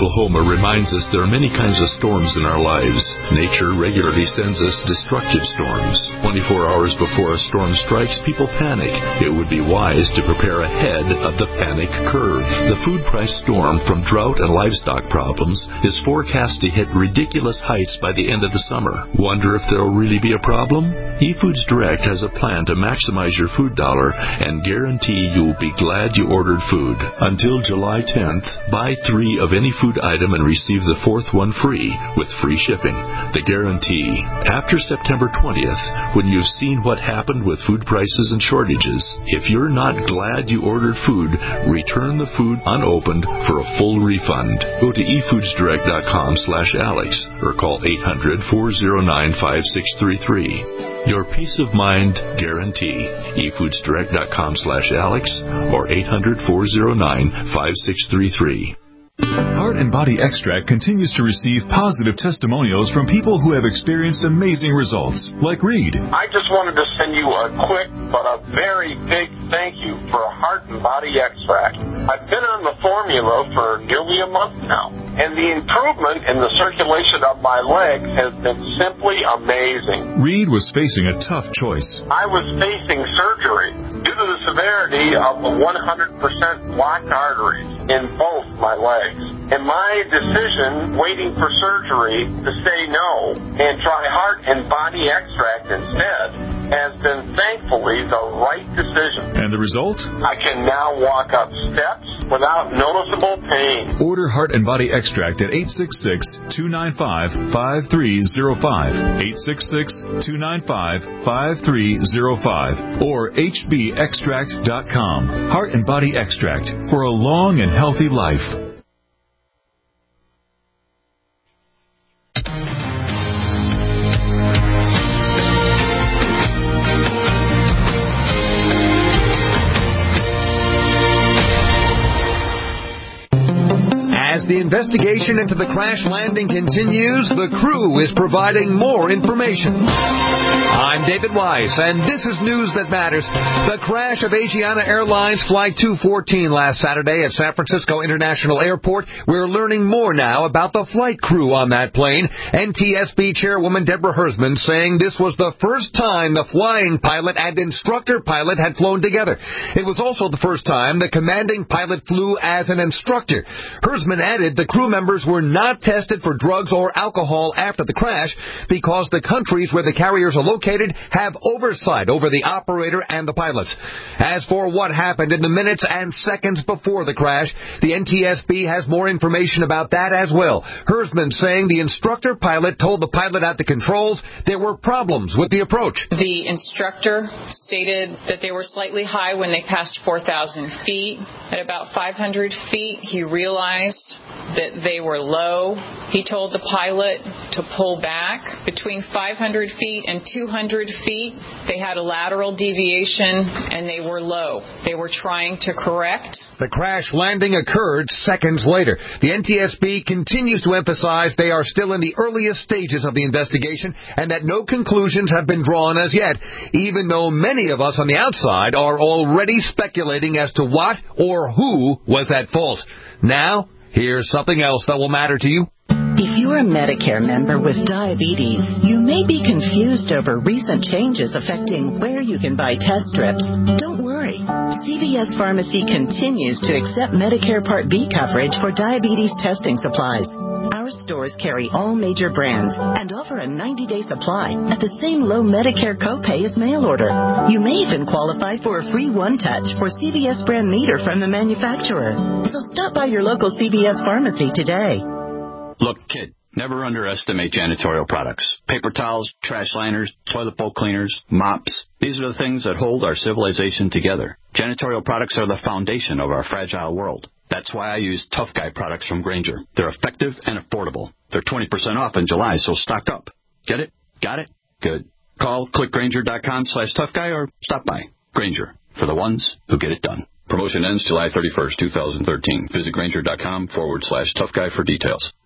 Oklahoma reminds us there are many kinds of storms in our lives. Nature regularly sends us destructive storms. twenty-four hours before a storm strikes, people panic. It would be wise to prepare ahead of the panic curve. The food price storm from drought and livestock problems is forecast to hit ridiculous heights by the end of the summer. Wonder if there will really be a problem? eFoods Direct has a plan to maximize your food dollar and guarantee you'll be glad you ordered food. Until July tenth, buy three of any food item and receive the fourth one free with free shipping. The guarantee. After September twentieth, when you've seen what happened with food prices and shortages, if you're not glad you ordered food, return the food unopened for a full refund. Go to efoodsdirect.com slash Alex or call eight hundred, four oh nine, five six three three. Your peace of mind guarantee. efoodsdirect.com slash Alex or eight hundred, four oh nine, five six three three. Heart and Body Extract continues to receive positive testimonials from people who have experienced amazing results, like Reed. I just wanted to send you a quick but a very big thank you for Heart and Body Extract. I've been on the formula for nearly a month now, and the improvement in the circulation of my legs has been simply amazing. Reed was facing a tough choice. I was facing surgery due to the severity of the one hundred percent blocked arteries in both my legs. And my decision, waiting for surgery, to say no and try Heart and Body Extract instead, has been thankfully the right decision. And the result? I can now walk up steps without noticeable pain. Order Heart and Body Extract at eight six six, two nine five, five three zero five, eight six six, two nine five, five three zero five, or h b extract dot com. Heart and Body Extract for a long and healthy life. As the investigation into the crash landing continues, the crew is providing more information. I'm David Weiss, and this is News That Matters. The crash of Asiana Airlines Flight two fourteen last Saturday at San Francisco International Airport. We're learning more now about the flight crew on that plane. N T S B Chairwoman Deborah Hersman saying this was the first time the flying pilot and instructor pilot had flown together. It was also the first time the commanding pilot flew as an instructor. Hersman added the crew members were not tested for drugs or alcohol after the crash because the countries where the carriers are located have oversight over the operator and the pilots. As for what happened in the minutes and seconds before the crash, the N T S B has more information about that as well. Hersman saying the instructor pilot told the pilot at the controls there were problems with the approach. The instructor stated that they were slightly high when they passed four thousand feet. At about five hundred feet, he realized that they were low. He told the pilot to pull back. Between five hundred feet and two hundred feet, they had a lateral deviation and they were low. They were trying to correct. The crash landing occurred seconds later. The N T S B continues to emphasize they are still in the earliest stages of the investigation and that no conclusions have been drawn as yet, even though many of us on the outside are already speculating as to what or who was at fault. Now, here's something else that will matter to you. If you're a Medicare member with diabetes, you may be confused over recent changes affecting where you can buy test strips. Don't worry. C V S Pharmacy continues to accept Medicare Part B coverage for diabetes testing supplies. Our stores carry all major brands and offer a ninety-day supply at the same low Medicare copay as mail order. You may even qualify for a free one-touch for C V S brand meter from the manufacturer. So stop by your local C V S Pharmacy today. Look, kid, never underestimate janitorial products. Paper towels, trash liners, toilet bowl cleaners, mops. These are the things that hold our civilization together. Janitorial products are the foundation of our fragile world. That's why I use Tough Guy products from Grainger. They're effective and affordable. They're twenty percent off in July, so stock up. Get it? Got it? Good. Call clickgrainger.com slash tough guy or stop by. Grainger, for the ones who get it done. Promotion ends July thirty-first, twenty thirteen. Visit Grainger.com forward slash tough guy for details.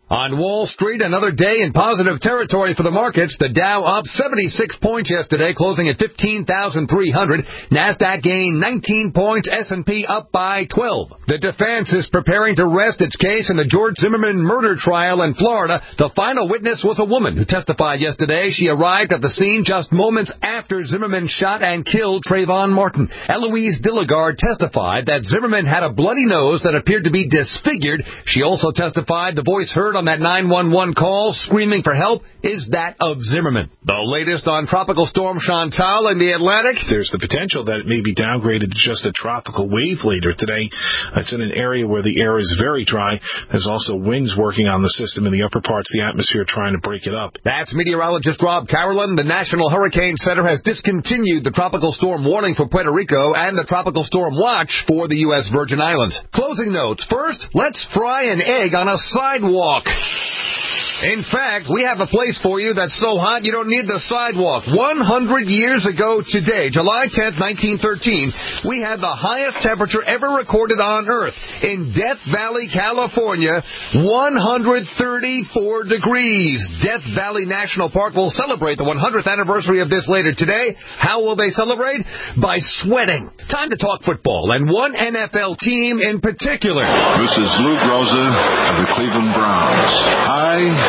On Wall Street, another day in positive territory for the markets. The Dow up seventy-six points yesterday, closing at fifteen thousand three hundred. NASDAQ gained nineteen points, S and P up by twelve. The defense is preparing to rest its case in the George Zimmerman murder trial in Florida. The final witness was a woman who testified yesterday. She arrived at the scene just moments after Zimmerman shot and killed Trayvon Martin. Eloise Dilligard testified that Zimmerman had a bloody nose that appeared to be disfigured. She also testified the voice heard on that nine one one call screaming for help is that of Zimmerman. The latest on Tropical Storm Chantal in the Atlantic. There's the potential that it may be downgraded to just a tropical wave later today. It's in an area where the air is very dry. There's also winds working on the system in the upper parts of the atmosphere trying to break it up. That's meteorologist Rob Carolan. The National Hurricane Center has discontinued the tropical storm warning for Puerto Rico and the tropical storm watch for the U S Virgin Islands. Closing notes. First, let's fry an egg on a sidewalk. In fact, we have a place for you that's so hot you don't need the sidewalk. one hundred years ago today, July tenth, nineteen thirteen, we had the highest temperature ever recorded on Earth. In Death Valley, California, one hundred thirty-four degrees. Death Valley National Park will celebrate the one hundredth anniversary of this later today. How will they celebrate? By sweating. Time to talk football, and one N F L team in particular. This is Lou Groza of the Cleveland Browns. I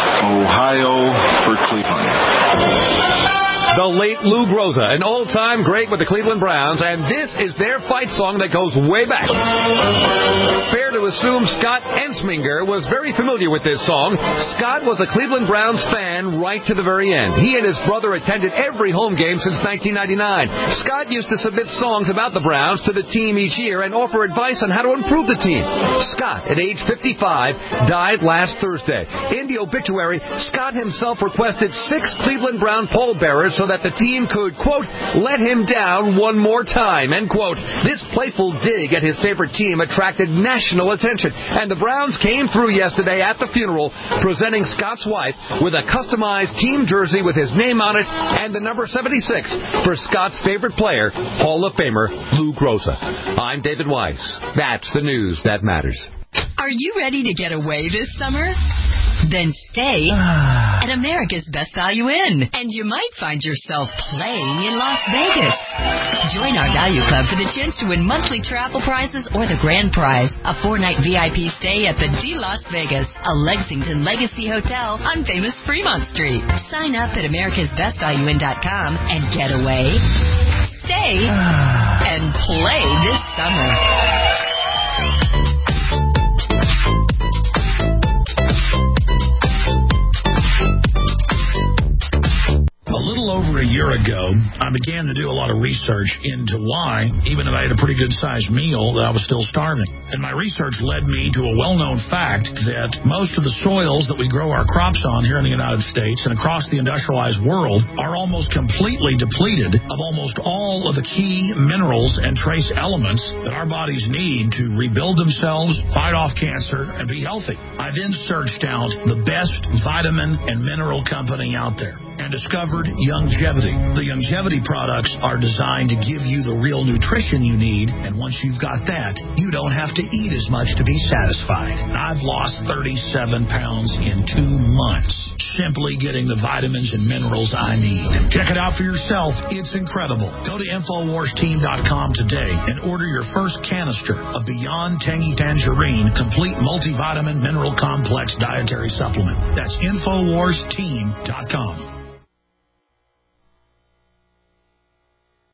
Ohio for Cleveland. The late Lou Groza, an all-time great with the Cleveland Browns, and this is their fight song that goes way back. Fair to assume Scott Ensminger was very familiar with this song. Scott was a Cleveland Browns fan right to the very end. He and his brother attended every home game since nineteen ninety-nine. Scott used to submit songs about the Browns to the team each year and offer advice on how to improve the team. Scott, at age fifty-five, died last Thursday. In the obituary, Scott himself requested six Cleveland Brown pallbearers so that the team could, quote, let him down one more time, end quote. This playful dig at his favorite team attracted national attention, and the Browns came through yesterday at the funeral, presenting Scott's wife with a customized team jersey with his name on it and the number seventy-six for Scott's favorite player, Hall of Famer Lou Groza. I'm David Weiss. That's the news that matters. Are you ready to get away this summer? Then stay at America's Best Value Inn, and you might find yourself playing in Las Vegas. Join our Value Club for the chance to win monthly travel prizes or the grand prize, a four-night V I P stay at the D Las Vegas, a Lexington Legacy Hotel on famous Fremont Street. Sign up at americas best value inn dot com and get away, stay, and play this summer. A little over a year ago, I began to do a lot of research into why, even if I had a pretty good-sized meal, that I was still starving. And my research led me to a well-known fact that most of the soils that we grow our crops on here in the United States and across the industrialized world are almost completely depleted of almost all of the key minerals and trace elements that our bodies need to rebuild themselves, fight off cancer, and be healthy. I then searched out the best vitamin and mineral company out there and discovered Youngevity. The Youngevity products are designed to give you the real nutrition you need, and once you've got that, you don't have to eat as much to be satisfied. I've lost thirty-seven pounds in two months simply getting the vitamins and minerals I need. Check it out for yourself. It's incredible. Go to infowars team dot com today and order your first canister of Beyond Tangy Tangerine Complete Multivitamin Mineral Complex Dietary Supplement. That's infowars team dot com.